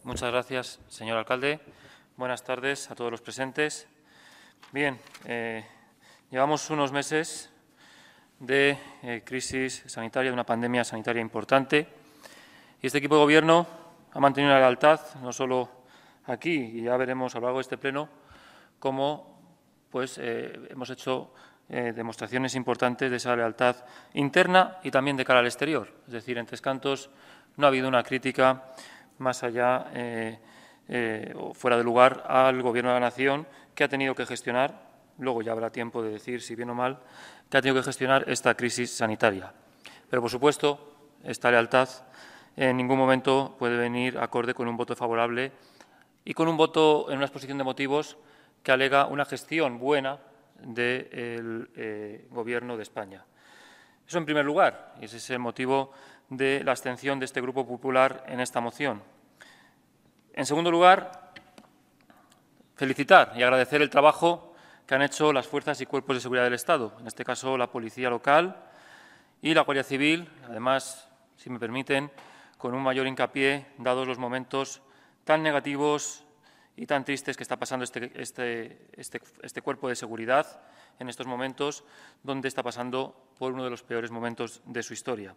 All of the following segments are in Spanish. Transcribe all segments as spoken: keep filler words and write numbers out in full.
Muchas gracias, señor alcalde. Buenas tardes a todos los presentes. Bien, eh, llevamos unos meses de eh, crisis sanitaria, de una pandemia sanitaria importante, y este equipo de Gobierno ha mantenido una lealtad, no solo aquí, y ya veremos a lo largo de este pleno, cómo pues, eh, hemos hecho eh, demostraciones importantes de esa lealtad interna y también de cara al exterior. Es decir, en Tres Cantos no ha habido una crítica más allá eh, eh, o fuera de lugar al Gobierno de la Nación, que ha tenido que gestionar, luego ya habrá tiempo de decir si bien o mal, que ha tenido que gestionar esta crisis sanitaria. Pero, por supuesto, esta lealtad en ningún momento puede venir acorde con un voto favorable y con un voto en una exposición de motivos que alega una gestión buena del eh, Gobierno de España. Eso en primer lugar, y ese es el motivo de la abstención de este Grupo Popular en esta moción. En segundo lugar, felicitar y agradecer el trabajo que han hecho las fuerzas y cuerpos de seguridad del Estado, en este caso la Policía Local y la Guardia Civil, además, si me permiten, con un mayor hincapié, dados los momentos tan negativos y tan tristes que está pasando este, este, este, este cuerpo de seguridad en estos momentos, donde está pasando por uno de los peores momentos de su historia.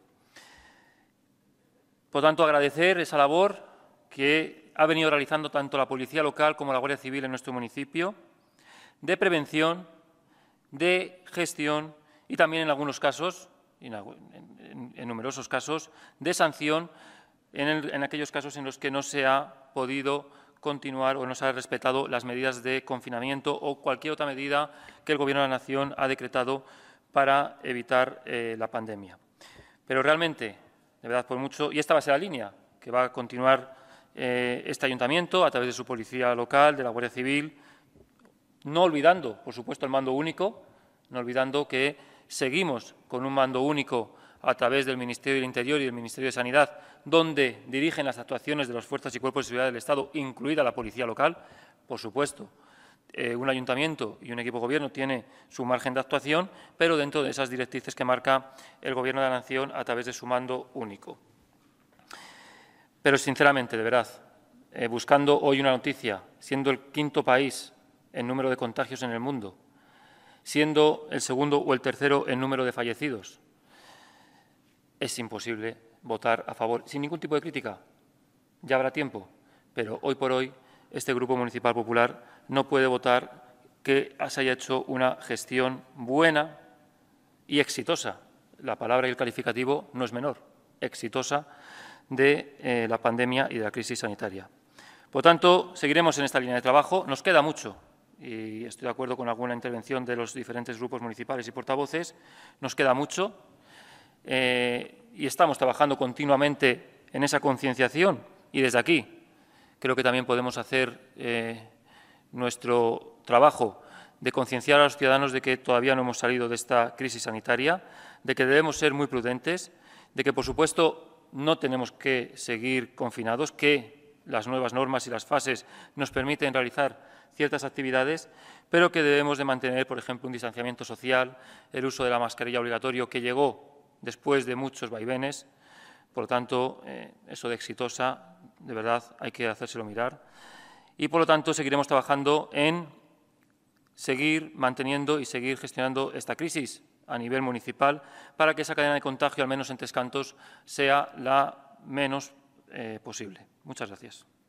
Por tanto, agradecer esa labor que ha venido realizando tanto la Policía Local como la Guardia Civil en nuestro municipio, de prevención, de gestión y también en algunos casos, en, en, en numerosos casos, de sanción en, el, en aquellos casos en los que no se ha podido continuar o no se han respetado las medidas de confinamiento o cualquier otra medida que el Gobierno de la Nación ha decretado para evitar eh, la pandemia. Pero realmente, de verdad, por mucho, y esta va a ser la línea que va a continuar eh, este ayuntamiento a través de su policía local, de la Guardia Civil, no olvidando, por supuesto, el mando único, no olvidando que seguimos con un mando único a través del Ministerio del Interior y del Ministerio de Sanidad, donde dirigen las actuaciones de las fuerzas y cuerpos de seguridad del Estado, incluida la Policía Local. Por supuesto, eh, un ayuntamiento y un equipo de gobierno tiene su margen de actuación, pero dentro de esas directrices que marca el Gobierno de la Nación a través de su mando único. Pero, sinceramente, de verdad, eh, buscando hoy una noticia, siendo el quinto país en número de contagios en el mundo, siendo el segundo o el tercero en número de fallecidos, es imposible votar a favor, sin ningún tipo de crítica. Ya habrá tiempo, pero hoy por hoy este Grupo Municipal Popular no puede votar que se haya hecho una gestión buena y exitosa. La palabra y el calificativo no es menor, exitosa de eh, la pandemia y de la crisis sanitaria. Por tanto, seguiremos en esta línea de trabajo. Nos queda mucho, y estoy de acuerdo con alguna intervención de los diferentes grupos municipales y portavoces, nos queda mucho. Eh, y estamos trabajando continuamente en esa concienciación y desde aquí creo que también podemos hacer eh, nuestro trabajo de concienciar a los ciudadanos de que todavía no hemos salido de esta crisis sanitaria, de que debemos ser muy prudentes, de que, por supuesto, no tenemos que seguir confinados, que las nuevas normas y las fases nos permiten realizar ciertas actividades, pero que debemos de mantener, por ejemplo, un distanciamiento social, el uso de la mascarilla obligatorio que llegó después de muchos vaivenes. Por lo tanto, eh, eso de exitosa, de verdad, hay que hacérselo mirar. Y, por lo tanto, seguiremos trabajando en seguir manteniendo y seguir gestionando esta crisis a nivel municipal para que esa cadena de contagio, al menos en Tres Cantos, sea la menos eh, posible. Muchas gracias.